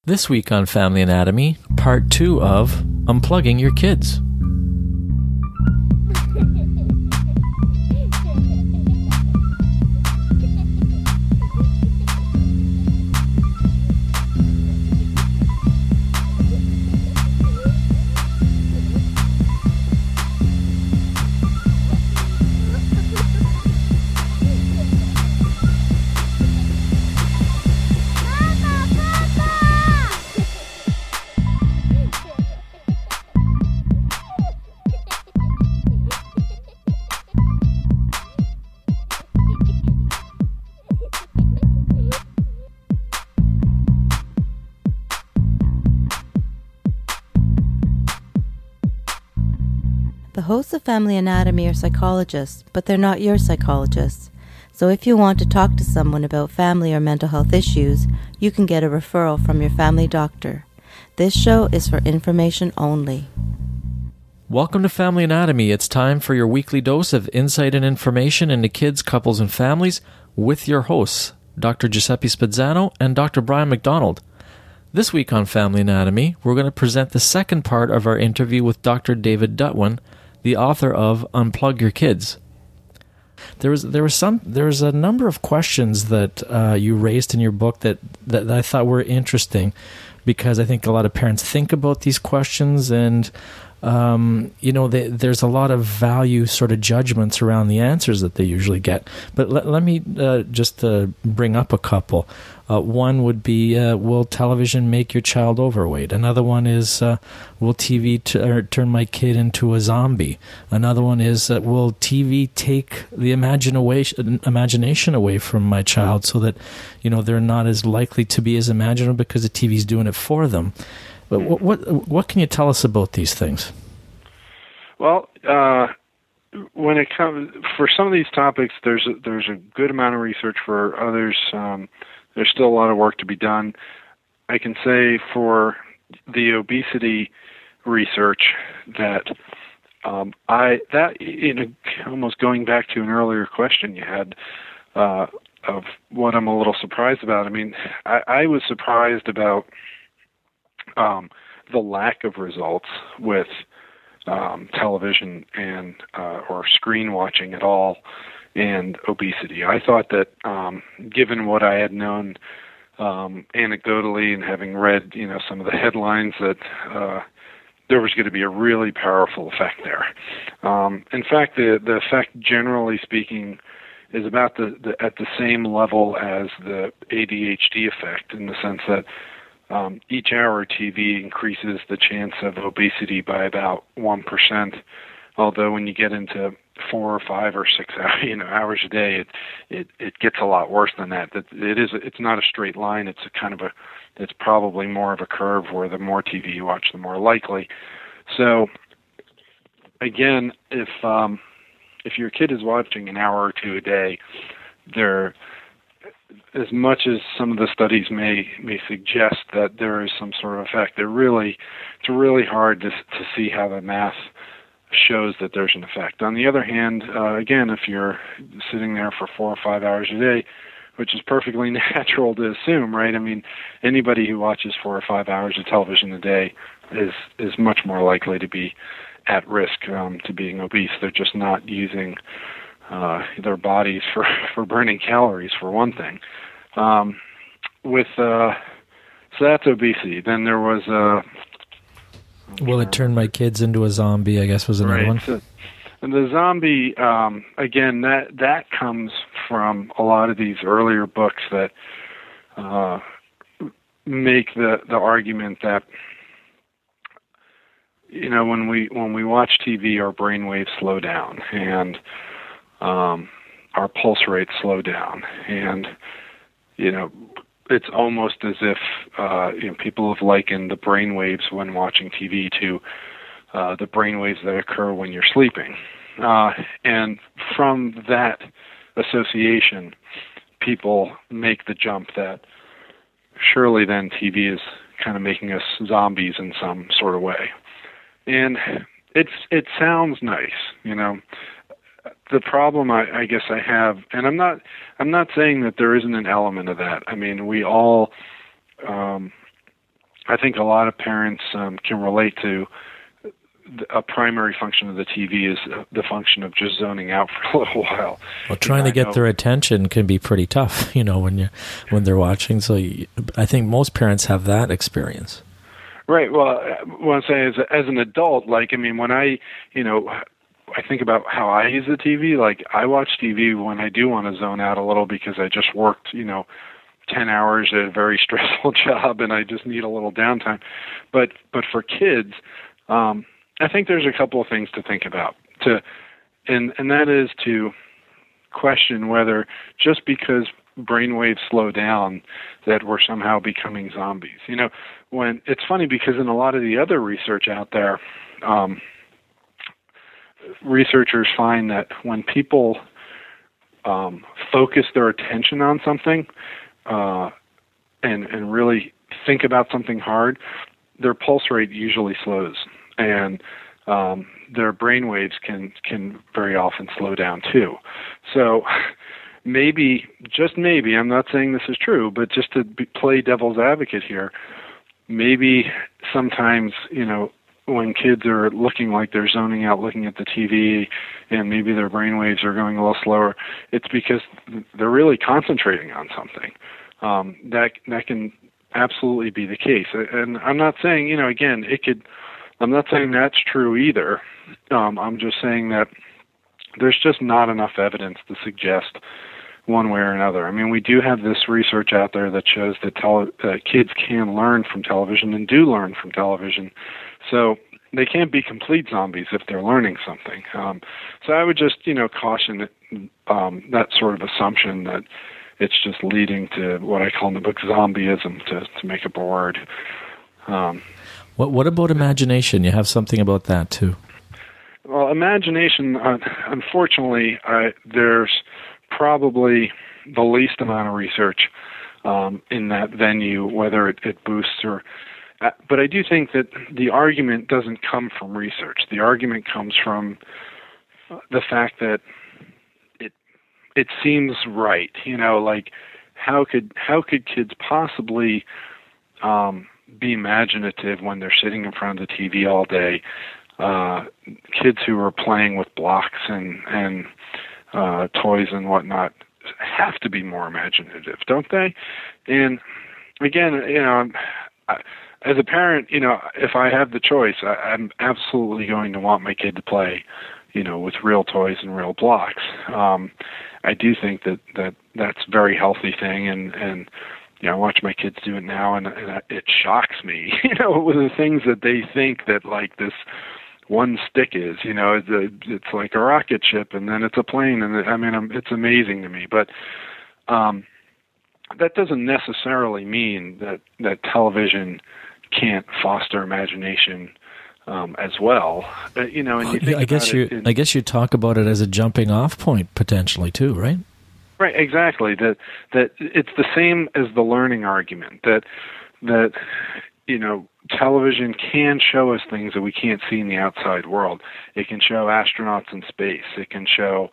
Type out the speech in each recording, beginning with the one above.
This week on Family Anatomy, part 2 of Unplugging Your Kids. The hosts of Family Anatomy are psychologists, but they're not your psychologists. So if you want to talk to someone about family or mental health issues, you can get a referral from your family doctor. This show is for information only. Welcome to Family Anatomy. It's time for your weekly dose of insight and information into kids, couples, and families with your hosts, Dr. Giuseppe Spezzano and Dr. Brian McDonald. This week on Family Anatomy, we're going to present the second part of our interview with Dr. David Dutwin, the author of Unplug Your Kids. There was a number of questions that you raised in your book that I thought were interesting, because I think a lot of parents think about these questions, and there's a lot of value sort of judgments around the answers that they usually get. But let me just bring up a couple. One would be, will television make your child overweight? Another one is, will TV turn my kid into a zombie? Another one is, will TV take the imagination away from my child so that, they're not as likely to be as imaginative because the TV's doing it for them? But what can you tell us about these things? Well, when it comes for some of these topics, there's a good amount of research. For others, there's still a lot of work to be done. I can say for the obesity research that almost going back to an earlier question you had of what I'm a little surprised about. I mean, I was surprised about the lack of results with television and or screen watching at all and obesity. I thought that given what I had known anecdotally and having read some of the headlines, that there was going to be a really powerful effect there. In fact, the effect, generally speaking, is about at the same level as the ADHD effect, in the sense that each hour of TV increases the chance of obesity by about 1%. Although when you get into 4 or 5 or 6 hours a day, it gets a lot worse than that. It's not a straight line. It's probably more of a curve where the more TV you watch, the more likely. So again, if your kid is watching an hour or two a day, as much as some of the studies may suggest that there is some sort of effect, it's really hard to see how the math shows that there's an effect. On the other hand, again, if you're sitting there for 4 or 5 hours a day, which is perfectly natural to assume, right? I mean, anybody who watches 4 or 5 hours of television a day is much more likely to be at risk to being obese. They're just not using their bodies for burning calories, for one thing. So that's obesity. Then there was will it turn my kids into a zombie, I guess, was another one. So, and the zombie, again, that comes from a lot of these earlier books that make the argument that when we watch TV, our brain waves slow down and our pulse rates slow down, and it's almost as if people have likened the brain waves when watching TV to the brain waves that occur when you're sleeping. And from that association, people make the jump that surely then TV is kind of making us zombies in some sort of way. And it sounds nice, The problem I guess I have, and I'm not saying that there isn't an element of that. I mean, we all I think a lot of parents can relate to a primary function of the TV is the function of just zoning out for a little while. Well, trying to get their attention can be pretty tough, when they're watching. So I think most parents have that experience. Right. Well, what I'm saying is, as an adult, when I think about how I use the TV, I watch TV when I do want to zone out a little because I just worked, 10 hours at a very stressful job and I just need a little downtime. But for kids, I think there's a couple of things to think about, and that is to question whether just because brainwaves slow down that we're somehow becoming zombies. When it's funny because in a lot of the other research out there, researchers find that when people focus their attention on something and really think about something hard, their pulse rate usually slows, and their brain waves can very often slow down too. So maybe, just maybe, I'm not saying this is true, but just to play devil's advocate here, maybe sometimes, when kids are looking like they're zoning out looking at the TV and maybe their brain waves are going a little slower, it's because they're really concentrating on something. That can absolutely be the case. And I'm not saying, again, I'm not saying that's true either. I'm just saying that there's just not enough evidence to suggest one way or another. I mean, we do have this research out there that shows that kids can learn from television and do learn from television. So they can't be complete zombies if they're learning something. So I would just, caution that sort of assumption that it's just leading to what I call in the book zombieism, to make up a word. What about imagination? You have something about that too. Well, imagination, unfortunately, there's probably the least amount of research in that venue, whether it boosts or... but I do think that the argument doesn't come from research. The argument comes from the fact that it seems right. How could kids possibly be imaginative when they're sitting in front of the TV all day? Kids who are playing with blocks and toys and whatnot have to be more imaginative, don't they? And again, as a parent, if I have the choice, I'm absolutely going to want my kid to play, with real toys and real blocks. I do think that's a very healthy thing, and I watch my kids do it now, and it shocks me, with the things that they think that this one stick is, it's like a rocket ship, and then it's a plane, and it's amazing to me. But that doesn't necessarily mean that television can't foster imagination as well. And you think I guess you talk about it as a jumping off point potentially too, right? Right, exactly. That it's the same as the learning argument that television can show us things that we can't see in the outside world. It can show astronauts in space. It can show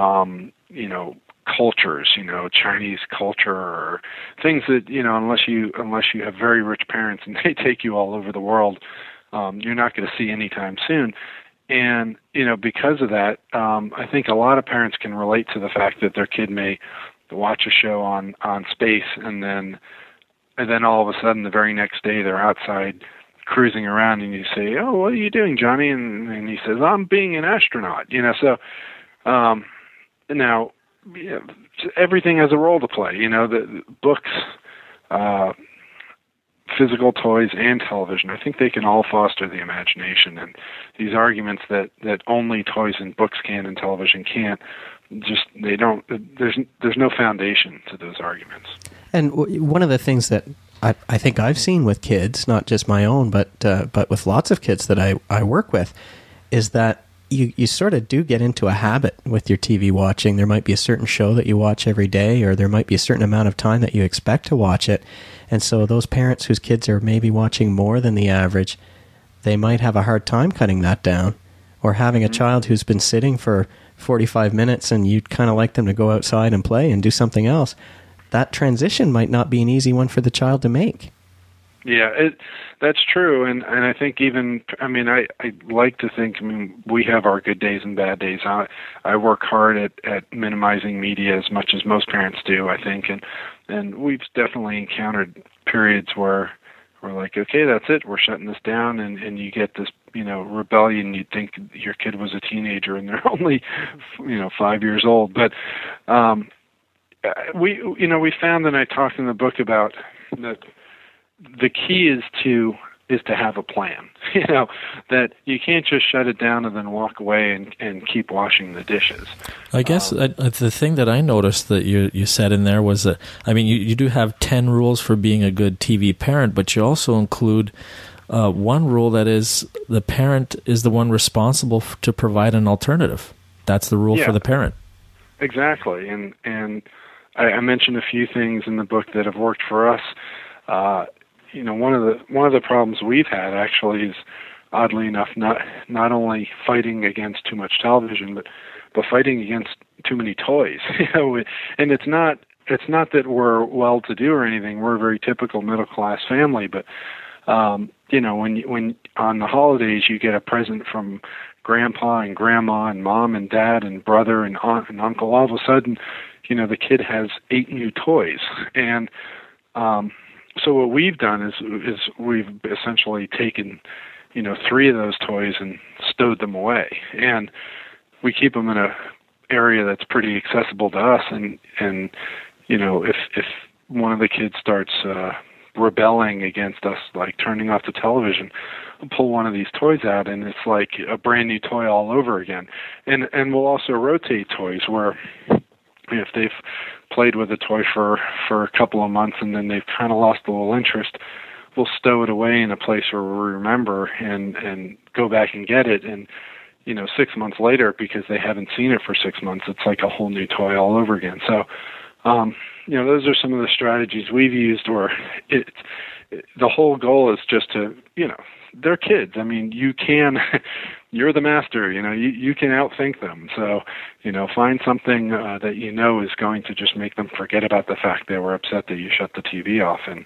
cultures, Chinese culture, or things that, unless you have very rich parents and they take you all over the world, you're not going to see anytime soon. And, because of that, I think a lot of parents can relate to the fact that their kid may watch a show on space and then all of a sudden the very next day they're outside cruising around and you say, "Oh, what are you doing, Johnny?" And he says, "I'm being an astronaut." So now everything has a role to play. The books, physical toys, and television. I think they can all foster the imagination. And these arguments that only toys and books can and television can't, they don't. There's no foundation to those arguments. And one of the things that I think I've seen with kids, not just my own, but with lots of kids that I work with, is that you sort of do get into a habit with your TV watching. There might be a certain show that you watch every day, or there might be a certain amount of time that you expect to watch it. And so those parents whose kids are maybe watching more than the average, they might have a hard time cutting that down. Or having a child who's been sitting for 45 minutes and you'd kind of like them to go outside and play and do something else. That transition might not be an easy one for the child to make. Yeah, that's true, and I think even, I mean, I like to think, I mean, we have our good days and bad days. I work hard at minimizing media as much as most parents do, I think, and we've definitely encountered periods where we're like, okay, that's it, we're shutting this down, and you get this, rebellion. You'd think your kid was a teenager and they're only, 5 years old, but we found, and I talked in the book about that. The key is to have a plan, that you can't just shut it down and then walk away and keep washing the dishes. I guess the thing that I noticed that you said in there was that, I mean, you do have 10 rules for being a good TV parent, but you also include one rule that is the parent is the one responsible to provide an alternative. That's the rule for the parent. Exactly, and I mentioned a few things in the book that have worked for us. One of the problems we've had actually is, oddly enough, not only fighting against too much television, but fighting against too many toys. And it's not that we're well-to-do or anything. We're a very typical middle-class family, but when on the holidays you get a present from grandpa and grandma and mom and dad and brother and aunt and uncle, all of a sudden, the kid has 8 new toys. And so what we've done is we've essentially taken, 3 of those toys and stowed them away, and we keep them in a area that's pretty accessible to us. And if one of the kids starts rebelling against us, like turning off the television, we'll pull one of these toys out, and it's like a brand new toy all over again. And we'll also rotate toys where, if they've played with a toy for a couple of months and then they've kind of lost a little interest, we'll stow it away in a place where we remember and go back and get it. And, 6 months later, because they haven't seen it for 6 months, it's like a whole new toy all over again. So, those are some of the strategies we've used where the whole goal is just to, they're kids. I mean, you're the master, you can outthink them. So, find something that is going to just make them forget about the fact they were upset that you shut the TV off, and,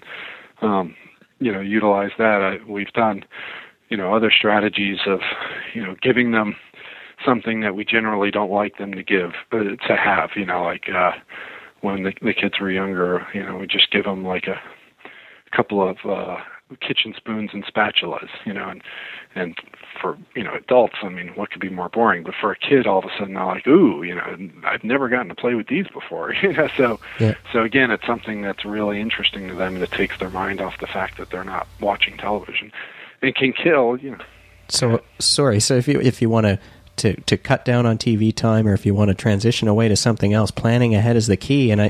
utilize that. We've done, other strategies of, giving them something that we generally don't like them to have, like when the kids were younger, we just give them like a couple of kitchen spoons and spatulas, and for, adults, I mean, what could be more boring? But for a kid, all of a sudden they're like, ooh, I've never gotten to play with these before, So again, it's something that's really interesting to them, and it takes their mind off the fact that they're not watching television. It can kill, So, sorry, so if you want to cut down on TV time, or if you want to transition away to something else, planning ahead is the key. And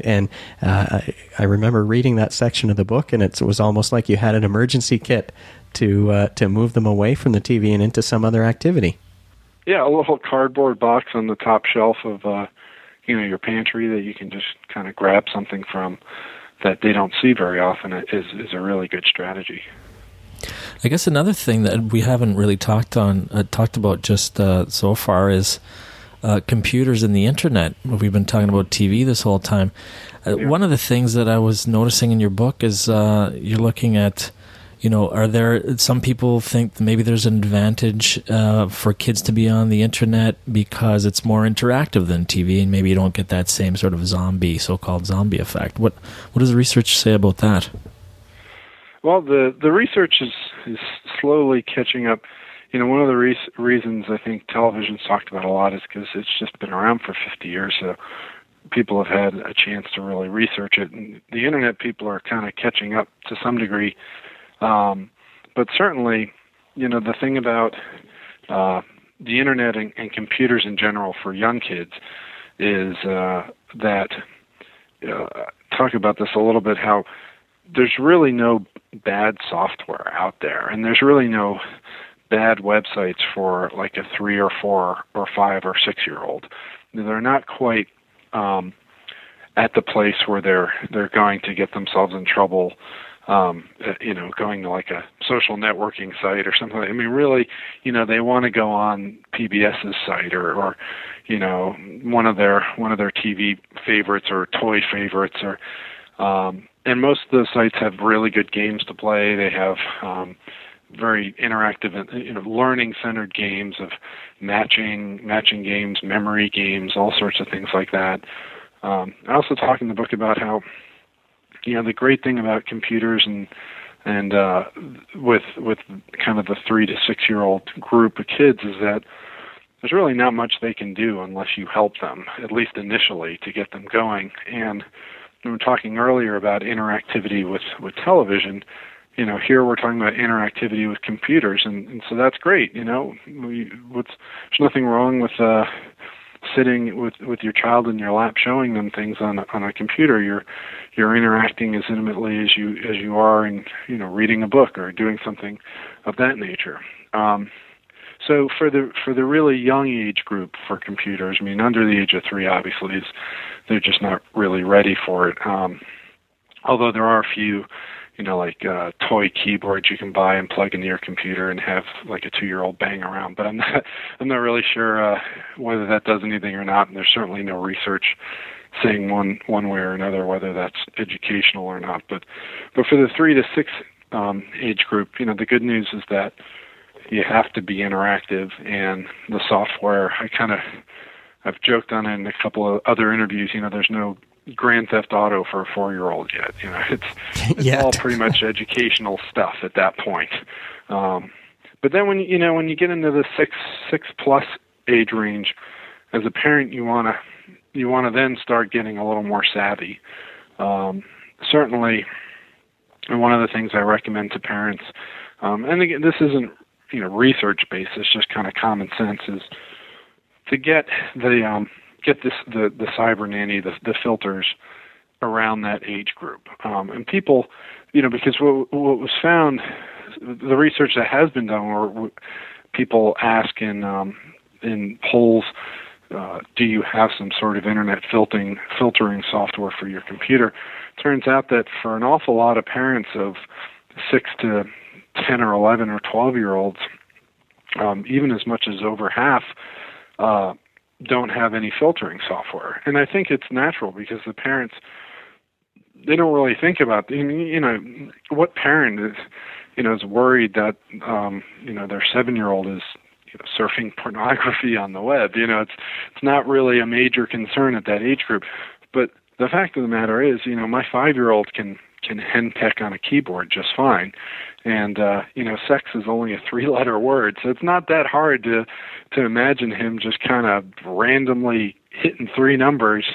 I remember reading that section of the book, and it was almost like you had an emergency kit to move them away from the TV and into some other activity. Yeah, a little cardboard box on the top shelf of your pantry that you can just kind of grab something from that they don't see very often is a really good strategy. I guess another thing that we haven't really talked about just so far is computers and the internet. We've been talking about TV this whole time. One of the things that I was noticing in your book is you're looking at, are there some people think that maybe there's an advantage for kids to be on the internet because it's more interactive than TV, and maybe you don't get that same sort of so-called zombie effect. What does the research say about that? Well, the research is slowly catching up. One of the reasons I think television's talked about a lot is because it's just been around for 50 years, so people have had a chance to really research it. And the internet, people are kind of catching up to some degree. But certainly, the thing about the internet and computers in general for young kids is that, talk about this a little bit, how there's really no bad software out there, and there's really no bad websites for like a 3 or 4 or 5 or 6-year-old. They're not quite at the place where they're going to get themselves in trouble, going to like a social networking site or something. I mean, really, they want to go on PBS's site or one of their TV favorites or toy favorites, or and most of those sites have really good games to play. They have very interactive, learning-centered games of matching games, memory games, all sorts of things like that. I also talk in the book about how, the great thing about computers and with kind of the 3 to 6 year old group of kids is that there's really not much they can do unless you help them, at least initially, to get them going. And we were talking earlier about interactivity with television. Here we're talking about interactivity with computers, and so that's great. There's nothing wrong with sitting with your child in your lap, showing them things on a computer. You're interacting as intimately as you are in reading a book or doing something of that nature. So for the really young age group for computers, under the age of 3, obviously, they're just not really ready for it. Although there are a few, toy keyboards you can buy and plug into your computer and have like a 2-year-old bang around. But I'm not really sure whether that does anything or not. And there's certainly no research saying one way or another whether that's educational or not. But for the 3 to 6 age group, the good news is that you have to be interactive, and the software, I've joked on it in a couple of other interviews, there's no Grand Theft Auto for a 4-year-old yet. It's all pretty much educational stuff at that point. But then when you get into the 6 plus age range, as a parent, you want to then start getting a little more savvy. Certainly, and one of the things I recommend to parents, and again, this isn't research based, it's just kind of common sense, is to get the cyber nanny, the filters around that age group. And people, because what was found, the research that has been done, where people ask in polls, do you have some sort of internet filtering software for your computer? Turns out that for an awful lot of parents of 6 to 10 or 11 or 12-year-olds, even as much as over half, don't have any filtering software. And I think it's natural because the parents, they don't really think about, what parent is worried that, their 7-year-old is surfing pornography on the web. It's not really a major concern at that age group. But the fact of the matter is, my 5-year-old can henpeck on a keyboard just fine. And, sex is only a 3-letter word, so it's not that hard to imagine him just kind of randomly hitting 3 numbers,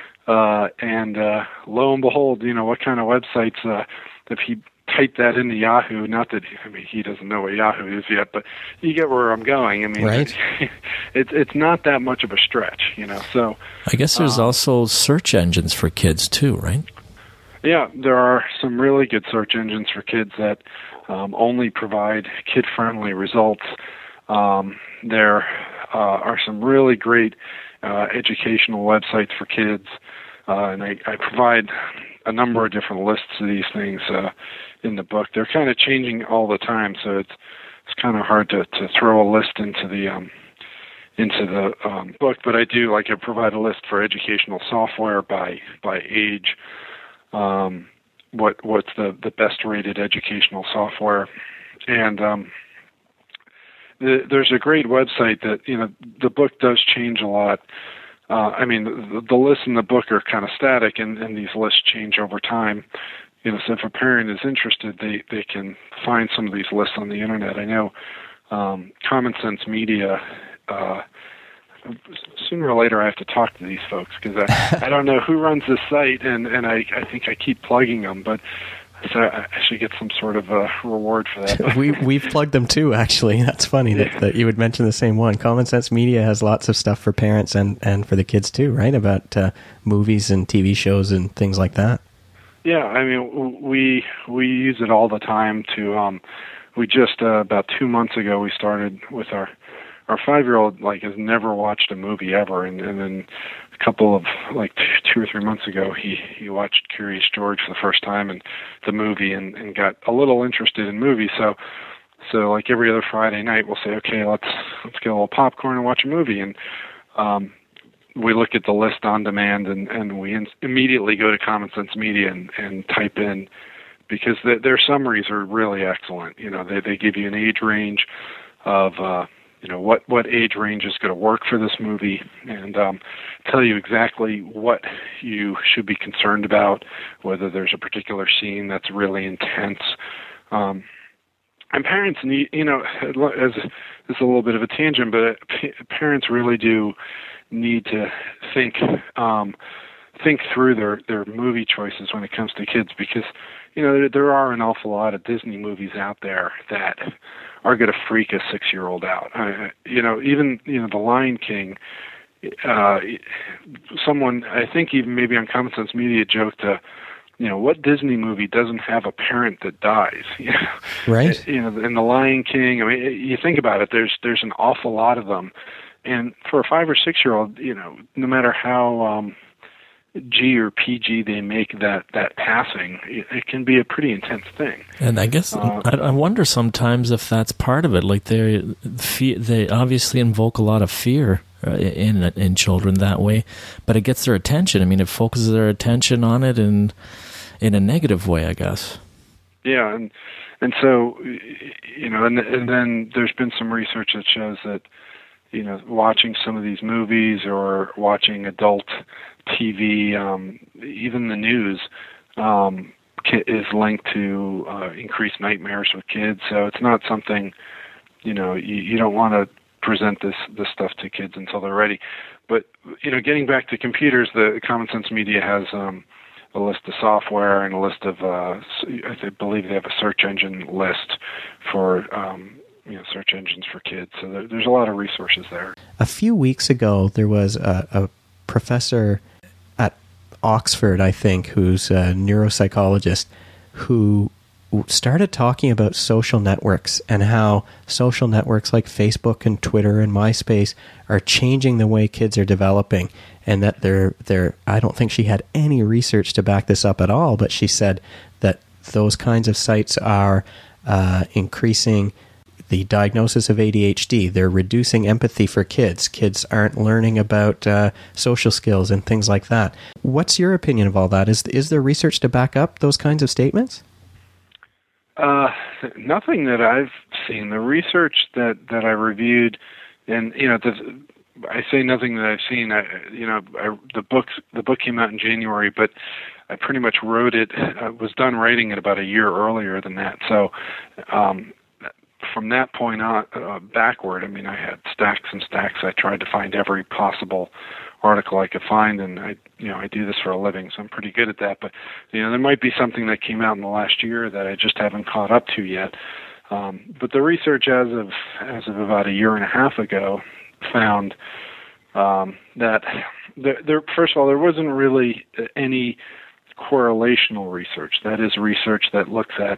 and lo and behold, what kind of websites, if he typed that into Yahoo, not that, he doesn't know what Yahoo is yet, but you get where I'm going. Right. It's not that much of a stretch, so. I guess there's also search engines for kids too, right? Yeah, there are some really good search engines for kids that only provide kid-friendly results. There are some really great educational websites for kids, and I provide a number of different lists of these things in the book. They're kind of changing all the time, so it's kind of hard to throw a list into the book. But I do, I provide a list for educational software by age. What's the best rated educational software, and there's a great website that the book does change a lot. The lists in the book are kind of static, and these lists change over time. So if a parent is interested, they can find some of these lists on the internet. I know Common Sense Media. Sooner or later I have to talk to these folks because I don't know who runs this site, and I think I keep plugging them, but so I should get some sort of a reward for that. We've plugged them too, actually. That's funny that you would mention the same one. Common Sense Media has lots of stuff for parents and for the kids too, right? About movies and TV shows and things like that. Yeah, we use it all the time to, we just, about 2 months ago, we started with our 5-year-old has never watched a movie ever, and then a couple of 2 or 3 months ago he watched Curious George for the first time and the movie and got a little interested in movies. So every other Friday night we'll say, okay, let's get a little popcorn and watch a movie. And we look at the list on demand, and we immediately go to Common Sense Media and type in, because their summaries are really excellent. They give you an age range of what age range is going to work for this movie, and tell you exactly what you should be concerned about, whether there's a particular scene that's really intense. And parents need, as this is a little bit of a tangent, but parents really do need to think through their movie choices when it comes to kids, because there are an awful lot of Disney movies out there that are going to freak a 6-year-old out. Even The Lion King. Someone, I think even maybe on Common Sense Media, joked, what Disney movie doesn't have a parent that dies? Right. In The Lion King, you think about it, there's an awful lot of them. And for a 5 or 6-year-old, no matter how G or PG they make that passing, it can be a pretty intense thing. And I guess I wonder sometimes if that's part of it. Like they obviously invoke a lot of fear in children that way, but it gets their attention. It focuses their attention on it in a negative way, I guess. Yeah, and so and then there's been some research that shows that watching some of these movies or watching adult TV, even the news, is linked to increased nightmares with kids. So it's not something, you don't want to present this stuff to kids until they're ready. But getting back to computers, the Common Sense Media has a list of software and a list of I believe they have a search engine list for search engines for kids. So there's a lot of resources there. A few weeks ago, there was a professor at Oxford, I think, who's a neuropsychologist, who started talking about social networks and how social networks like Facebook and Twitter and MySpace are changing the way kids are developing, and that they're I don't think she had any research to back this up at all, but she said that those kinds of sites are increasing the diagnosis of ADHD. They're reducing empathy for kids. Kids aren't learning about social skills and things like that. What's your opinion of all that? Is there research to back up those kinds of statements? Nothing that I've seen. The research that I reviewed, and I say nothing that I've seen. The book came out in January, but I pretty much wrote it. Was done writing it about a year earlier than that. So from that point on backward, I had stacks and stacks. I tried to find every possible article I could find, and I do this for a living, so I'm pretty good at that. But there might be something that came out in the last year that I just haven't caught up to yet. But the research as of about a year and a half ago found that there first of all, there wasn't really any correlational research. That is research that looks at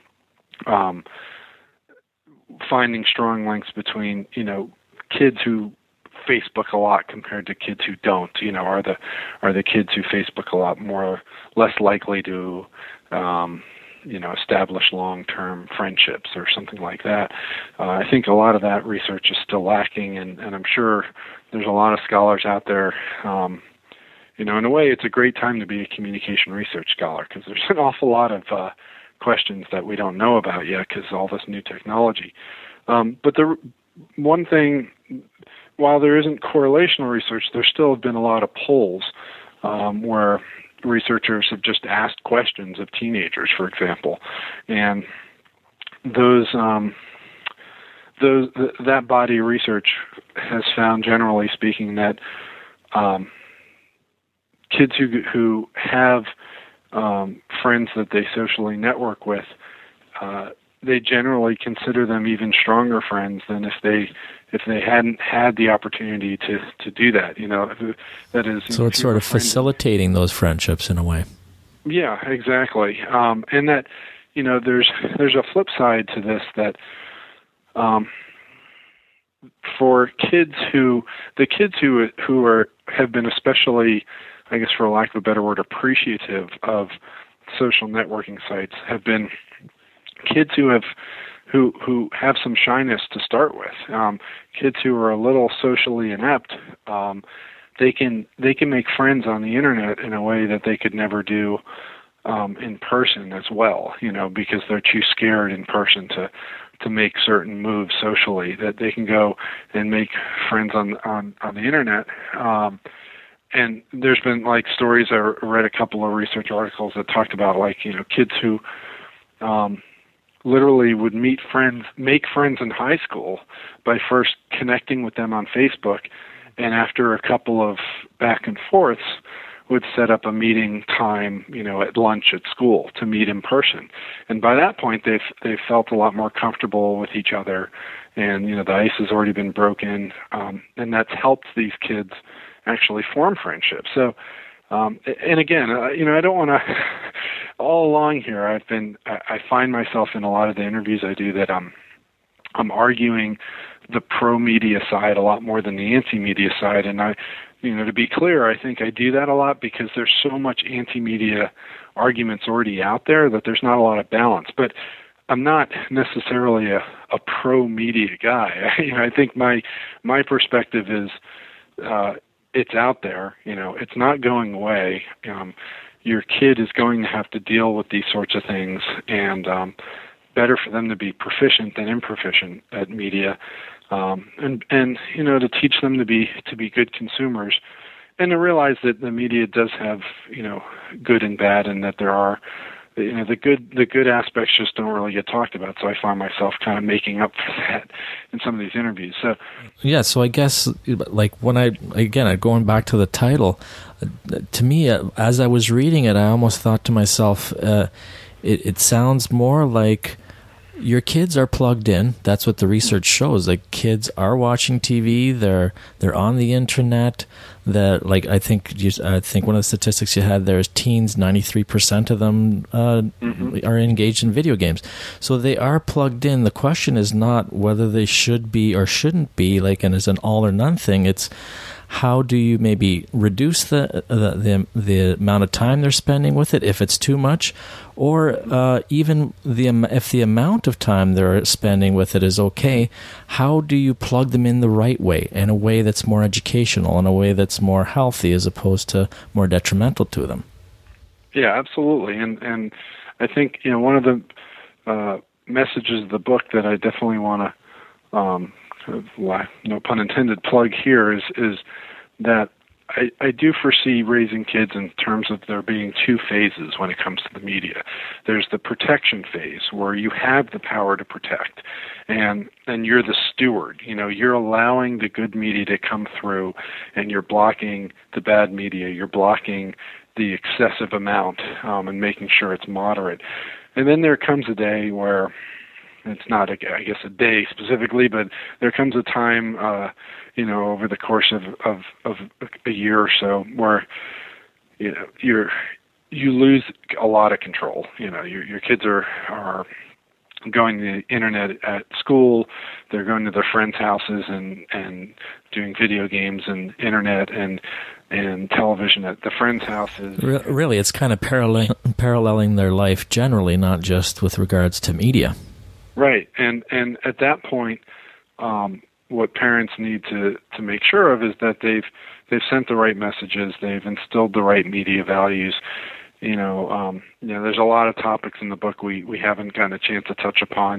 finding strong links between kids who Facebook a lot compared to kids who don't. Are the kids who Facebook a lot less likely to establish long-term friendships or something like that? I think a lot of that research is still lacking, and I'm sure there's a lot of scholars out there. In a way, it's a great time to be a communication research scholar, because there's an awful lot of questions that we don't know about yet because all this new technology. But the one thing, while there isn't correlational research, there still have been a lot of polls where researchers have just asked questions of teenagers, for example, and that body of research has found, generally speaking, that kids who have friends that they socially network with, they generally consider them even stronger friends than if they hadn't had the opportunity to do that. That is. So it's sort of facilitating those friendships in a way. Yeah, exactly. And that there's a flip side to this, that for kids who have been especially, I guess for lack of a better word, appreciative of social networking sites have been kids who have some shyness to start with. Kids who are a little socially inept they can make friends on the internet in a way that they could never do in person as well, because they're too scared in person to make certain moves socially, that they can go and make friends on the internet. And there's been stories, I read a couple of research articles that talked about kids who literally would make friends in high school by first connecting with them on Facebook, and after a couple of back and forths would set up a meeting time, at lunch at school to meet in person. And by that point, they've felt a lot more comfortable with each other, and the ice has already been broken, and that's helped these kids actually form friendships. So, and again, I don't want to. All along here, I find myself in a lot of the interviews I do that I'm arguing the pro-media side a lot more than the anti-media side, and to be clear, I think I do that a lot because there's so much anti-media arguments already out there that there's not a lot of balance. But I'm not necessarily a pro-media guy. I think my perspective is it's out there. It's not going away. Your kid is going to have to deal with these sorts of things, and better for them to be proficient than improficient at media, and to teach them to be good consumers, and to realize that the media does have good and bad, and that there are the good aspects just don't really get talked about. So I find myself kind of making up for that in some of these interviews. So yeah, so I guess going back to the title, to me, as I was reading it, I almost thought to myself, it sounds more like your kids are plugged in. That's what the research shows. Like, kids are watching TV. They're on the internet. That, I think one of the statistics you had there is teens. 93% of them are engaged in video games. So they are plugged in. The question is not whether they should be or shouldn't be, and as an all or none thing. It's how do you maybe reduce the amount of time they're spending with it if it's too much, or even if the amount of time they're spending with it is okay, how do you plug them in the right way, in a way that's more educational, in a way that's more healthy as opposed to more detrimental to them? Yeah, absolutely. And I think one of the messages of the book that I definitely want to no pun intended, plug here is that I do foresee raising kids in terms of there being two phases when it comes to the media. There's the protection phase, where you have the power to protect, and you're the steward. You're allowing the good media to come through, and you're blocking the bad media. You're blocking the excessive amount, and making sure it's moderate. And then there comes a day where it's not, a day specifically, but there comes a time, over the course of a year or so, where you lose a lot of control. Your kids are going to the internet at school. They're going to their friends' houses and doing video games and internet and television at the friends' houses. Really, it's kind of paralleling their life generally, not just with regards to media. Right, and at that point, what parents need to make sure of is that they've sent the right messages, they've instilled the right media values. There's a lot of topics in the book we haven't gotten a chance to touch upon.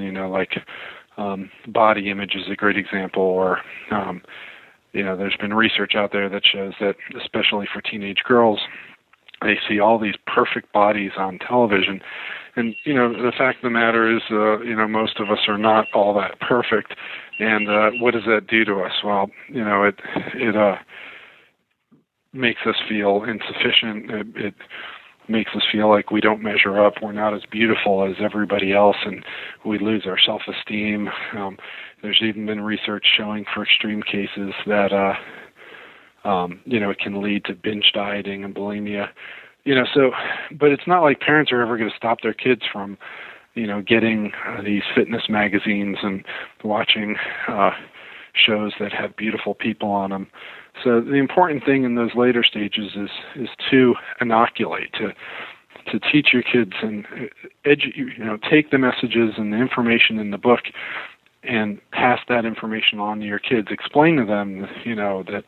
Body image is a great example, or there's been research out there that shows that, especially for teenage girls, they see all these perfect bodies on television. And, the fact of the matter is, most of us are not all that perfect. And what does that do to us? Well, it makes us feel insufficient. It makes us feel like we don't measure up. We're not as beautiful as everybody else, and we lose our self-esteem. There's even been research showing, for extreme cases, that it can lead to binge dieting and bulimia. But it's not like parents are ever going to stop their kids from, getting these fitness magazines and watching shows that have beautiful people on them. So the important thing in those later stages is to inoculate, to teach your kids and take the messages and the information in the book and pass that information on to your kids. Explain to them, that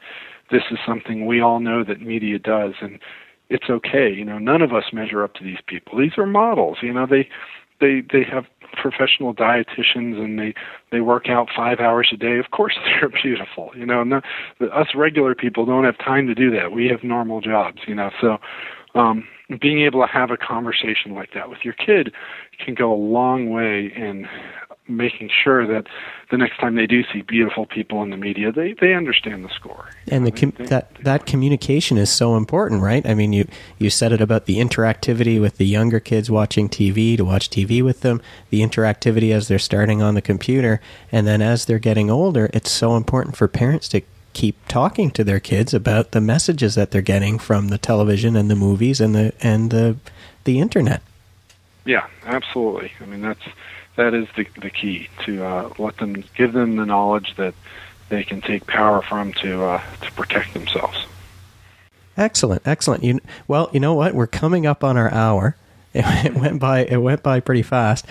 this is something we all know that media does, and it's okay. You know, none of us measure up to these people. These are models. You know, they have professional dietitians, and they work out 5 hours a day. Of course they're beautiful. You know, us regular people don't have time to do that. We have normal jobs, you know. So being able to have a conversation like that with your kid can go a long way in making sure that the next time they do see beautiful people in the media, they understand the score. And that communication is so important, right? I mean, you said it about the interactivity with the younger kids watching TV, to watch TV with them, the interactivity as they're starting on the computer, and then as they're getting older, it's so important for parents to keep talking to their kids about the messages that they're getting from the television and the movies and the internet. Yeah, absolutely. I mean, that is the key, to give them the knowledge that they can take power from to protect themselves. Excellent. You know what? We're coming up on our hour. It went by pretty fast.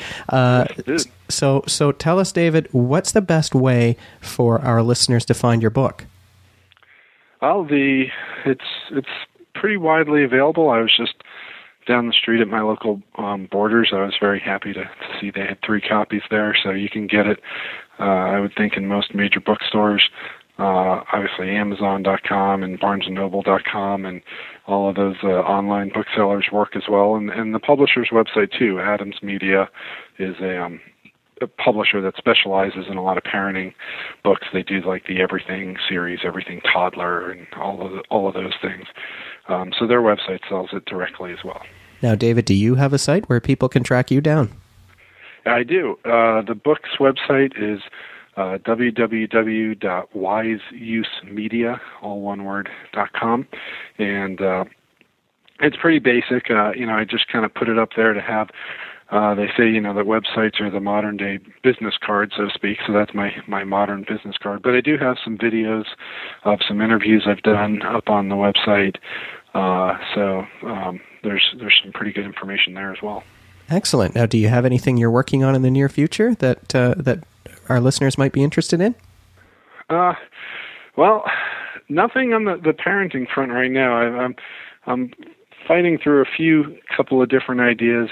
So tell us, David, what's the best way for our listeners to find your book? Well, it's pretty widely available. I was just down the street at my local Borders. I was very happy to see they had 3 copies there, so you can get it, I would think, in most major bookstores. Obviously Amazon.com and BarnesandNoble.com, and all of those online booksellers work as well. And the publisher's website, too. Adams Media is a publisher that specializes in a lot of parenting books. They do like the Everything series, Everything Toddler, and all of those things. So their website sells it directly as well. Now, David, do you have a site where people can track you down? I do. The book's website is www.wiseusemedia.com, and it's pretty basic. I just kind of put it up there to have. They say, that websites are the modern day business card, so to speak. So that's my modern business card. But I do have some videos of some interviews I've done up on the website. So there's some pretty good information there as well. Excellent. Now, do you have anything you're working on in the near future that our listeners might be interested in? Well, nothing on the parenting front right now. I'm fighting through a couple of different ideas.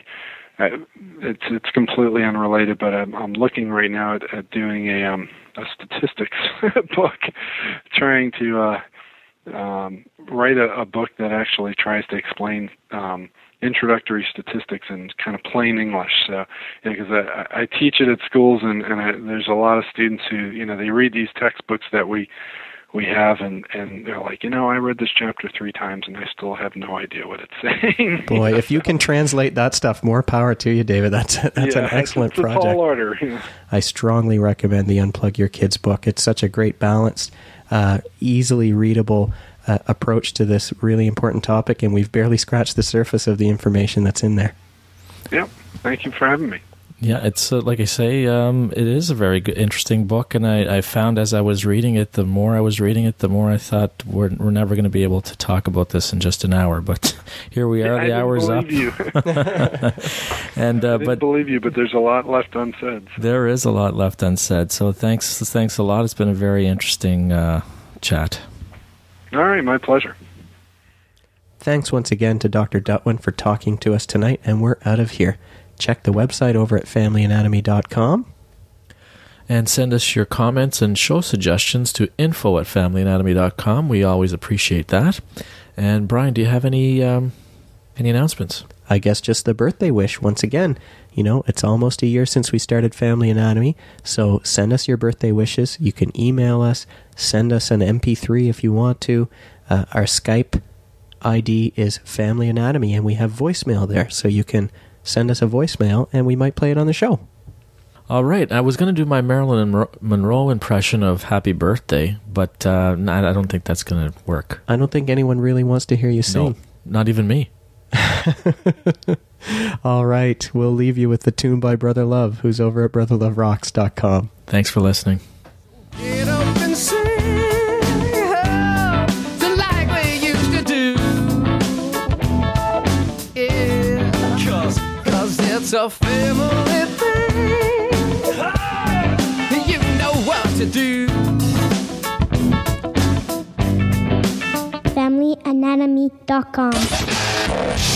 It's completely unrelated, but I'm looking right now at doing a statistics book, trying to write a book that actually tries to explain introductory statistics in kind of plain English. So, because I teach it at schools, and there's a lot of students who, they read these textbooks that we have, and they're like, I read this chapter 3 times, and I still have no idea what it's saying. Boy, if you can translate that stuff, more power to you, David. That's an excellent project. It's a tall order. Yeah. I strongly recommend the Unplug Your Kids book. It's such a great balanced, easily readable approach to this really important topic, and we've barely scratched the surface of the information that's in there. Yep. Thank you for having me. Yeah, it's like I say, it is a very good, interesting book, and I found as I was reading it, the more I was reading it, the more I thought we're never going to be able to talk about this in just an hour. But here we are, the hour's up. And I didn't believe you, but there's a lot left unsaid. There is a lot left unsaid. So thanks a lot. It's been a very interesting chat. All right, my pleasure. Thanks once again to Dr. Dutwin for talking to us tonight, and we're out of here. Check the website over at FamilyAnatomy.com. And send us your comments and show suggestions to info@FamilyAnatomy.com. We always appreciate that. And Brian, do you have any announcements? I guess just the birthday wish once again. It's almost a year since we started Family Anatomy, so send us your birthday wishes. You can email us, send us an MP3 if you want to. Our Skype ID is Family Anatomy, and we have voicemail there, so you can send us a voicemail, and we might play it on the show. All right. I was going to do my Marilyn Monroe impression of Happy Birthday, but I don't think that's going to work. I don't think anyone really wants to hear you sing. No, not even me. All right. We'll leave you with the tune by Brother Love, who's over at BrotherLoveRocks.com. Thanks for listening. Get up and sing, like we used to do. Yeah, 'cause it's a family thing. You know what to do. FamilyAnatomy.com.